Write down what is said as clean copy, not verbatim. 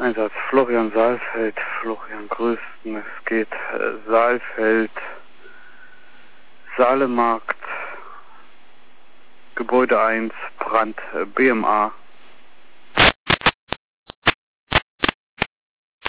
Einsatz Florian Saalfeld, Florian Größten, es geht Saalfeld, Saalemarkt, Gebäude 1, Brand, BMA.